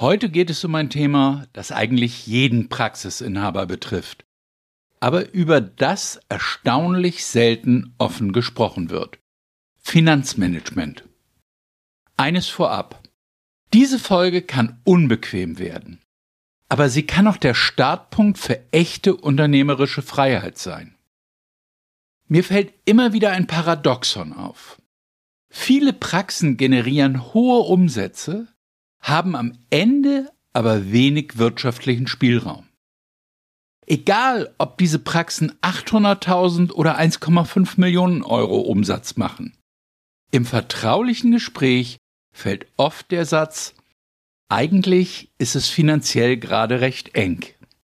Heute geht es um ein Thema, das eigentlich jeden Praxisinhaber betrifft, aber über das erstaunlich selten offen gesprochen wird. Finanzmanagement. Eines vorab. Diese Folge kann unbequem werden, aber sie kann auch der Startpunkt für echte unternehmerische Freiheit sein. Mir fällt immer wieder ein Paradoxon auf. Viele Praxen generieren hohe Umsätze, haben am Ende aber wenig wirtschaftlichen Spielraum. Egal, ob diese Praxen 800.000 oder 1,5 Millionen Euro Umsatz machen. Im vertraulichen Gespräch fällt oft der Satz, eigentlich ist es finanziell gerade recht eng.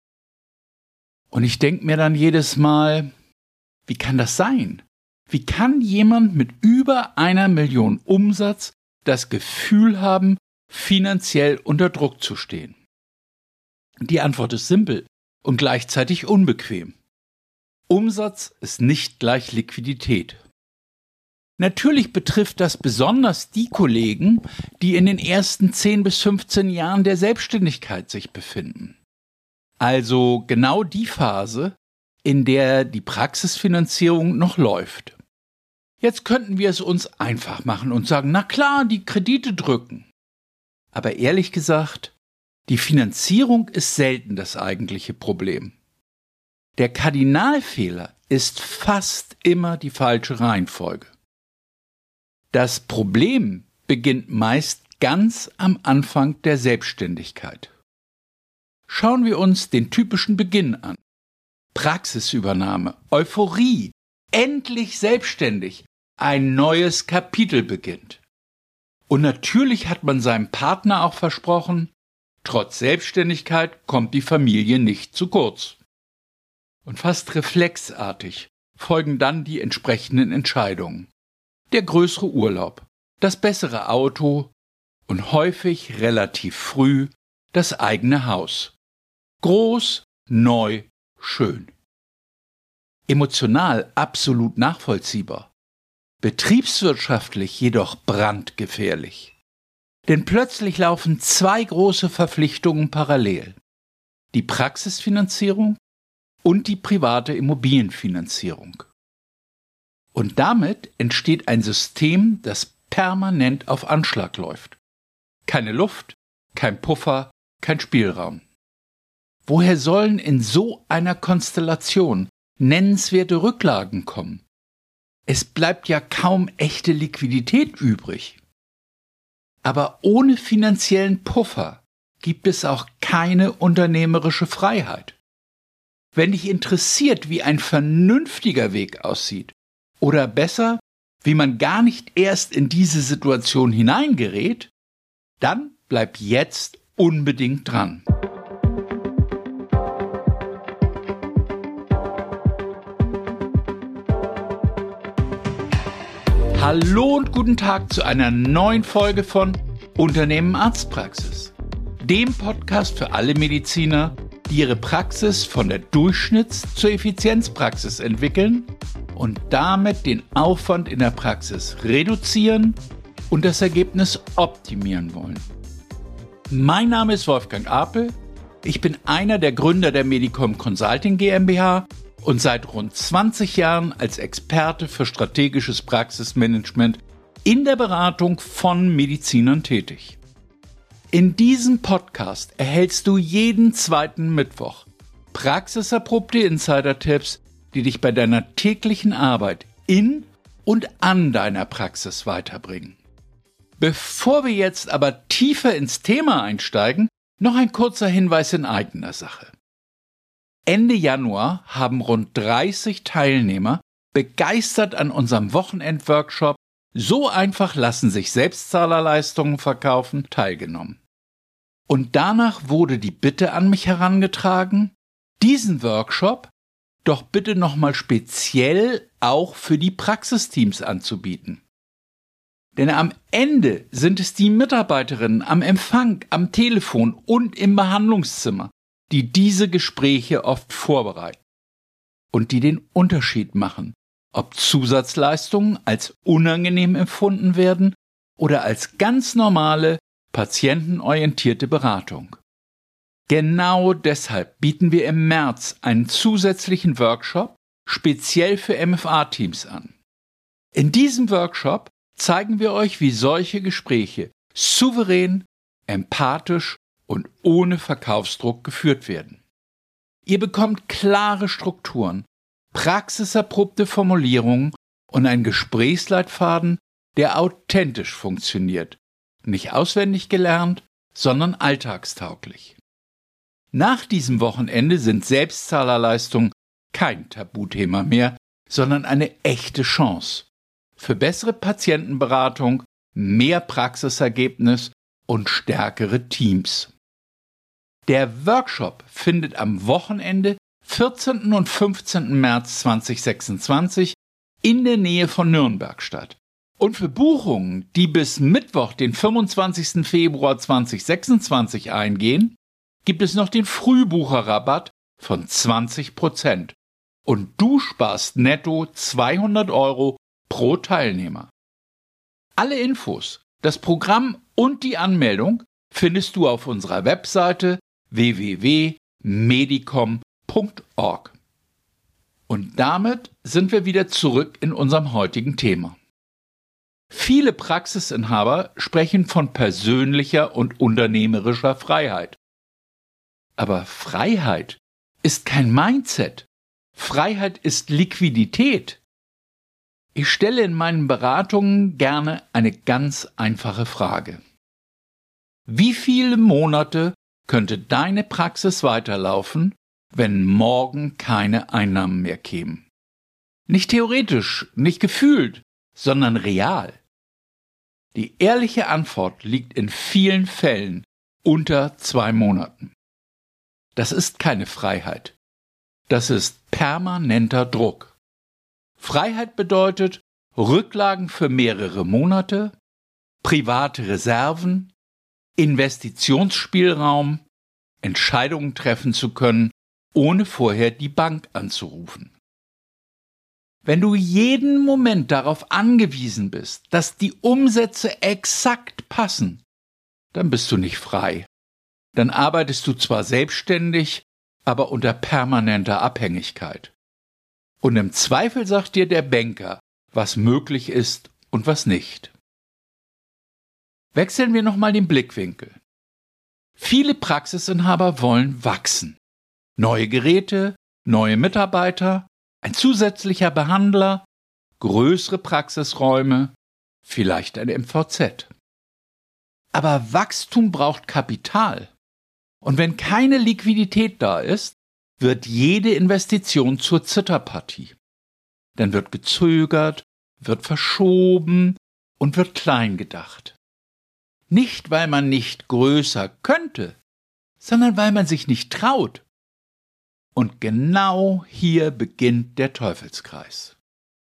Und ich denke mir dann jedes Mal, wie kann das sein? Wie kann jemand mit über 1 Million Umsatz das Gefühl haben, finanziell unter Druck zu stehen? Die Antwort ist simpel und gleichzeitig unbequem. Umsatz ist nicht gleich Liquidität. Natürlich betrifft das besonders die Kollegen, die in den ersten 10 bis 15 Jahren der Selbstständigkeit sich befinden. Also genau die Phase, in der die Praxisfinanzierung noch läuft. Jetzt könnten wir es uns einfach machen und sagen, na klar, die Kredite drücken. Aber ehrlich gesagt, die Finanzierung ist selten das eigentliche Problem. Der Kardinalfehler ist fast immer die falsche Reihenfolge. Das Problem beginnt meist ganz am Anfang der Selbstständigkeit. Schauen wir uns den typischen Beginn an. Praxisübernahme, Euphorie, endlich selbstständig, ein neues Kapitel beginnt. Und natürlich hat man seinem Partner auch versprochen, trotz Selbstständigkeit kommt die Familie nicht zu kurz. Und fast reflexartig folgen dann die entsprechenden Entscheidungen. Der größere Urlaub, das bessere Auto und häufig relativ früh das eigene Haus. Groß, neu, schön. Emotional absolut nachvollziehbar. Betriebswirtschaftlich jedoch brandgefährlich. Denn plötzlich laufen 2 große Verpflichtungen parallel. Die Praxisfinanzierung und die private Immobilienfinanzierung. Und damit entsteht ein System, das permanent auf Anschlag läuft. Keine Luft, kein Puffer, kein Spielraum. Woher sollen in so einer Konstellation nennenswerte Rücklagen kommen? Es bleibt ja kaum echte Liquidität übrig. Aber ohne finanziellen Puffer gibt es auch keine unternehmerische Freiheit. Wenn dich interessiert, wie ein vernünftiger Weg aussieht, oder besser, wie man gar nicht erst in diese Situation hineingerät, dann bleib jetzt unbedingt dran. Hallo und guten Tag zu einer neuen Folge von Unternehmen Arztpraxis, dem Podcast für alle Mediziner, die ihre Praxis von der Durchschnitts- zur Effizienzpraxis entwickeln und damit den Aufwand in der Praxis reduzieren und das Ergebnis optimieren wollen. Mein Name ist Wolfgang Apel, ich bin einer der Gründer der Medicom Consulting GmbH und seit rund 20 Jahren als Experte für strategisches Praxismanagement in der Beratung von Medizinern tätig. In diesem Podcast erhältst du jeden zweiten Mittwoch praxiserprobte Insider-Tipps, die dich bei deiner täglichen Arbeit in und an deiner Praxis weiterbringen. Bevor wir jetzt aber tiefer ins Thema einsteigen, noch ein kurzer Hinweis in eigener Sache. Ende Januar haben rund 30 Teilnehmer begeistert an unserem Wochenendworkshop "So einfach lassen sich Selbstzahlerleistungen verkaufen" teilgenommen. Und danach wurde die Bitte an mich herangetragen, diesen Workshop doch bitte nochmal speziell auch für die Praxisteams anzubieten. Denn am Ende sind es die Mitarbeiterinnen am Empfang, am Telefon und im Behandlungszimmer, die diese Gespräche oft vorbereiten und die den Unterschied machen, ob Zusatzleistungen als unangenehm empfunden werden oder als ganz normale patientenorientierte Beratung. Genau deshalb bieten wir im März einen zusätzlichen Workshop speziell für MFA-Teams an. In diesem Workshop zeigen wir euch, wie solche Gespräche souverän, empathisch und ohne Verkaufsdruck geführt werden. Ihr bekommt klare Strukturen, praxiserprobte Formulierungen und einen Gesprächsleitfaden, der authentisch funktioniert, nicht auswendig gelernt, sondern alltagstauglich. Nach diesem Wochenende sind Selbstzahlerleistungen kein Tabuthema mehr, sondern eine echte Chance für bessere Patientenberatung, mehr Praxisergebnis und stärkere Teams. Der Workshop findet am Wochenende 14. und 15. März 2026 in der Nähe von Nürnberg statt. Und für Buchungen, die bis Mittwoch, den 25. Februar 2026 eingehen, gibt es noch den Frühbucherrabatt von 20%. Und du sparst netto 200 € pro Teilnehmer. Alle Infos, das Programm und die Anmeldung findest du auf unserer Webseite www.medicom.org. Und damit sind wir wieder zurück in unserem heutigen Thema. Viele Praxisinhaber sprechen von persönlicher und unternehmerischer Freiheit. Aber Freiheit ist kein Mindset. Freiheit ist Liquidität. Ich stelle in meinen Beratungen gerne eine ganz einfache Frage. Wie viele Monate könnte deine Praxis weiterlaufen, wenn morgen keine Einnahmen mehr kämen? Nicht theoretisch, nicht gefühlt, sondern real. Die ehrliche Antwort liegt in vielen Fällen unter 2 Monaten. Das ist keine Freiheit. Das ist permanenter Druck. Freiheit bedeutet Rücklagen für mehrere Monate, private Reserven, Investitionsspielraum, Entscheidungen treffen zu können, ohne vorher die Bank anzurufen. Wenn du jeden Moment darauf angewiesen bist, dass die Umsätze exakt passen, dann bist du nicht frei. Dann arbeitest du zwar selbstständig, aber unter permanenter Abhängigkeit. Und im Zweifel sagt dir der Banker, was möglich ist und was nicht. Wechseln wir nochmal den Blickwinkel. Viele Praxisinhaber wollen wachsen. Neue Geräte, neue Mitarbeiter, ein zusätzlicher Behandler, größere Praxisräume, vielleicht ein MVZ. Aber Wachstum braucht Kapital. Und wenn keine Liquidität da ist, wird jede Investition zur Zitterpartie. Dann wird gezögert, wird verschoben und wird klein gedacht. Nicht, weil man nicht größer könnte, sondern weil man sich nicht traut. Und genau hier beginnt der Teufelskreis.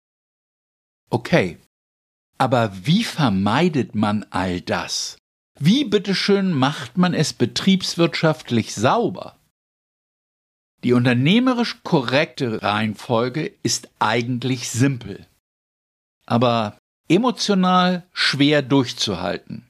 Okay, aber wie vermeidet man all das? Wie bitteschön macht man es betriebswirtschaftlich sauber? Die unternehmerisch korrekte Reihenfolge ist eigentlich simpel, aber emotional schwer durchzuhalten.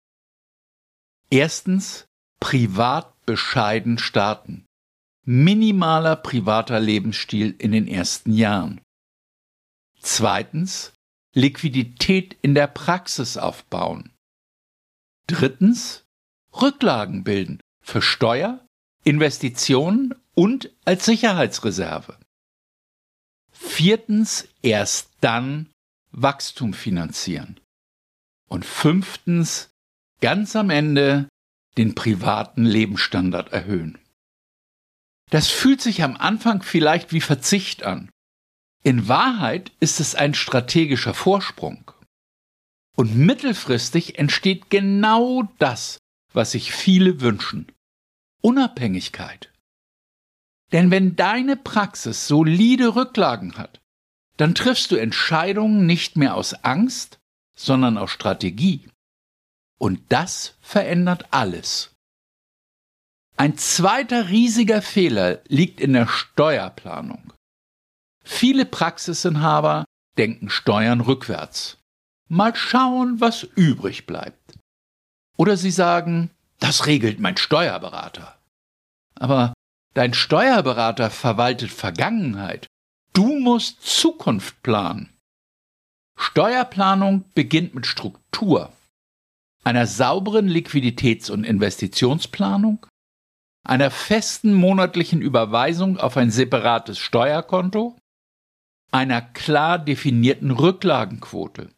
Erstens, privat bescheiden starten. Minimaler privater Lebensstil in den ersten Jahren. Zweitens, Liquidität in der Praxis aufbauen. Drittens, Rücklagen bilden für Steuer, Investitionen und als Sicherheitsreserve. Viertens, erst dann Wachstum finanzieren. Und fünftens, ganz am Ende den privaten Lebensstandard erhöhen. Das fühlt sich am Anfang vielleicht wie Verzicht an. In Wahrheit ist es ein strategischer Vorsprung. Und mittelfristig entsteht genau das, was sich viele wünschen. Unabhängigkeit. Denn wenn deine Praxis solide Rücklagen hat, dann triffst du Entscheidungen nicht mehr aus Angst, sondern aus Strategie. Und das verändert alles. Ein zweiter riesiger Fehler liegt in der Steuerplanung. Viele Praxisinhaber denken Steuern rückwärts. Mal schauen, was übrig bleibt. Oder Sie sagen, das regelt mein Steuerberater. Aber dein Steuerberater verwaltet Vergangenheit. Du musst Zukunft planen. Steuerplanung beginnt mit Struktur, einer sauberen Liquiditäts- und Investitionsplanung, einer festen monatlichen Überweisung auf ein separates Steuerkonto, einer klar definierten Rücklagenquote.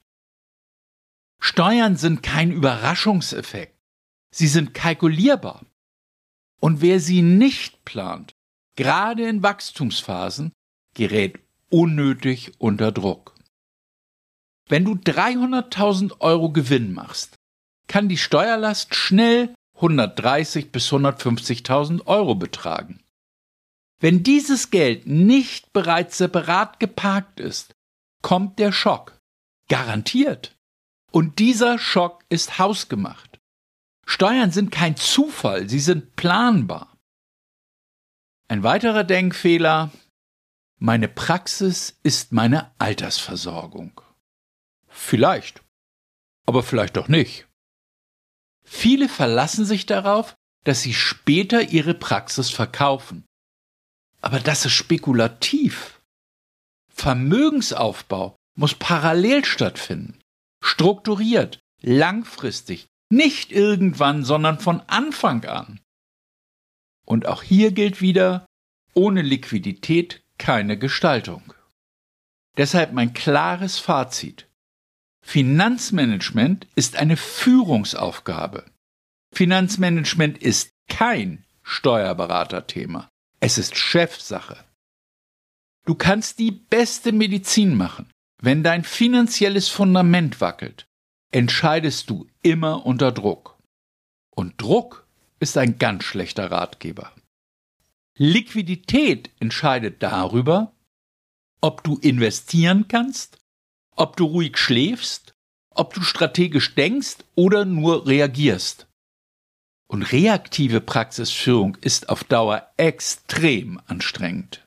Steuern sind kein Überraschungseffekt, sie sind kalkulierbar. Und wer sie nicht plant, gerade in Wachstumsphasen, gerät unnötig unter Druck. Wenn du 300.000 € Gewinn machst, kann die Steuerlast schnell 130.000 bis 150.000 € betragen. Wenn dieses Geld nicht bereits separat geparkt ist, kommt der Schock. Garantiert. Und dieser Schock ist hausgemacht. Steuern sind kein Zufall, sie sind planbar. Ein weiterer Denkfehler: Meine Praxis ist meine Altersversorgung. Vielleicht, aber vielleicht auch nicht. Viele verlassen sich darauf, dass sie später ihre Praxis verkaufen. Aber das ist spekulativ. Vermögensaufbau muss parallel stattfinden, strukturiert, langfristig, nicht irgendwann, sondern von Anfang an. Und auch hier gilt wieder, ohne Liquidität keine Gestaltung. Deshalb mein klares Fazit: Finanzmanagement ist eine Führungsaufgabe. Finanzmanagement ist kein Steuerberaterthema. Es ist Chefsache. Du kannst die beste Medizin machen. Wenn dein finanzielles Fundament wackelt, entscheidest du immer unter Druck. Und Druck ist ein ganz schlechter Ratgeber. Liquidität entscheidet darüber, ob du investieren kannst, ob du ruhig schläfst, ob du strategisch denkst oder nur reagierst. Und reaktive Praxisführung ist auf Dauer extrem anstrengend.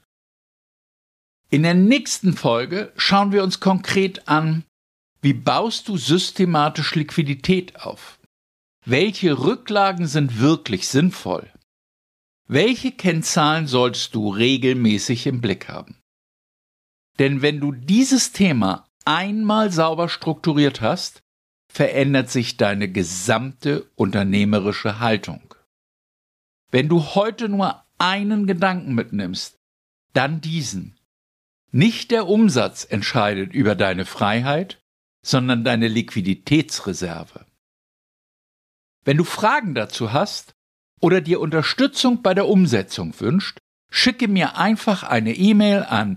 In der nächsten Folge schauen wir uns konkret an, wie baust du systematisch Liquidität auf? Welche Rücklagen sind wirklich sinnvoll? Welche Kennzahlen solltest du regelmäßig im Blick haben? Denn wenn du dieses Thema einmal sauber strukturiert hast, verändert sich deine gesamte unternehmerische Haltung. Wenn du heute nur einen Gedanken mitnimmst, dann diesen: Nicht der Umsatz entscheidet über deine Freiheit, sondern deine Liquiditätsreserve. Wenn du Fragen dazu hast oder dir Unterstützung bei der Umsetzung wünscht, schicke mir einfach eine E-Mail an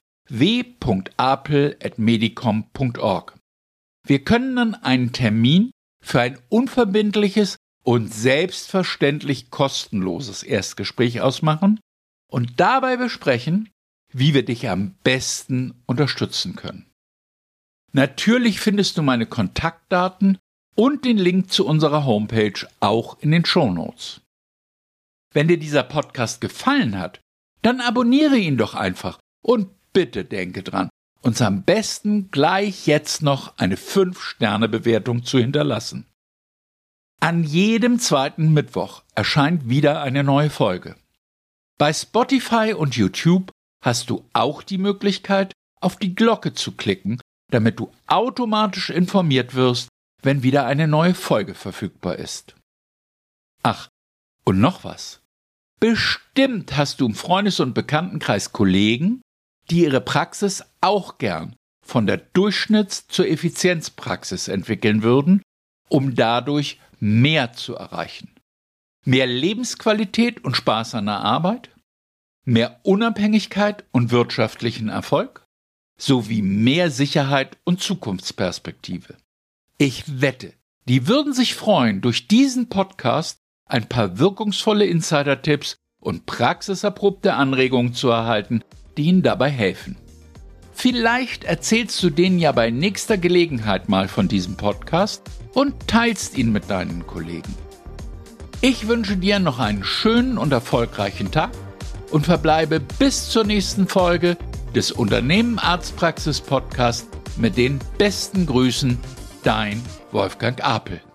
w.apel@medicom.org. Wir können dann einen Termin für ein unverbindliches und selbstverständlich kostenloses Erstgespräch ausmachen und dabei besprechen, wie wir dich am besten unterstützen können. Natürlich findest du meine Kontaktdaten und den Link zu unserer Homepage auch in den Shownotes. Wenn dir dieser Podcast gefallen hat, dann abonniere ihn doch einfach und bitte denke dran, uns am besten gleich jetzt noch eine 5-Sterne-Bewertung zu hinterlassen. An jedem zweiten Mittwoch erscheint wieder eine neue Folge. Bei Spotify und YouTube hast du auch die Möglichkeit, auf die Glocke zu klicken, damit du automatisch informiert wirst, wenn wieder eine neue Folge verfügbar ist. Ach, und noch was. Bestimmt hast du im Freundes- und Bekanntenkreis Kollegen, die ihre Praxis auch gern von der Durchschnitts- zur Effizienzpraxis entwickeln würden, um dadurch mehr zu erreichen. Mehr Lebensqualität und Spaß an der Arbeit, mehr Unabhängigkeit und wirtschaftlichen Erfolg, sowie mehr Sicherheit und Zukunftsperspektive. Ich wette, die würden sich freuen, durch diesen Podcast ein paar wirkungsvolle Insider-Tipps und praxiserprobte Anregungen zu erhalten, die ihnen dabei helfen. Vielleicht erzählst du denen ja bei nächster Gelegenheit mal von diesem Podcast und teilst ihn mit deinen Kollegen. Ich wünsche dir noch einen schönen und erfolgreichen Tag und verbleibe bis zur nächsten Folge des Unternehmen Arztpraxis Podcast mit den besten Grüßen, dein Wolfgang Apel.